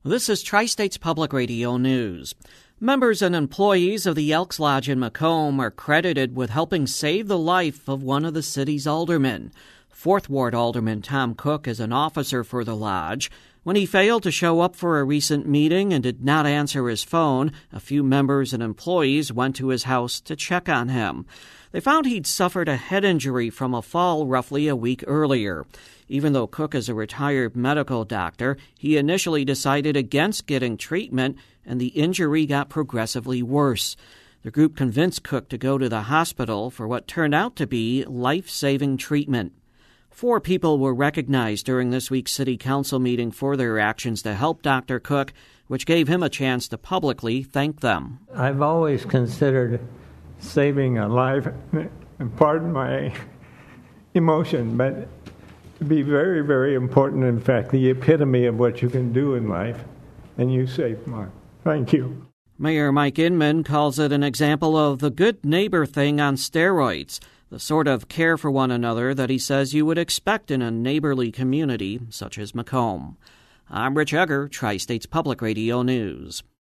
This is Tri-States Public Radio News. Members and employees of the Elks Lodge in Macomb are credited with helping save the life of one of the city's aldermen. 4th Ward Alderman Tom Cook is an officer for the lodge. When he failed to show up for a recent meeting and did not answer his phone, a few members and employees went to his house to check on him. They found he'd suffered a head injury from a fall roughly a week earlier. Even though Cook is a retired medical doctor, he initially decided against getting treatment, and the injury got progressively worse. The group convinced Cook to go to the hospital for what turned out to be life-saving treatment. 4 people were recognized during this week's City Council meeting for their actions to help Dr. Cook, which gave him a chance to publicly thank them. I've always considered saving a life, and pardon my emotion, but to be very, very important, in fact, the epitome of what you can do in life, and you saved mine. Thank you. Mayor Mike Inman calls it an example of the good neighbor thing on steroids, the sort of care for one another that he says you would expect in a neighborly community such as Macomb. I'm Rich Egger, Tri-States Public Radio News.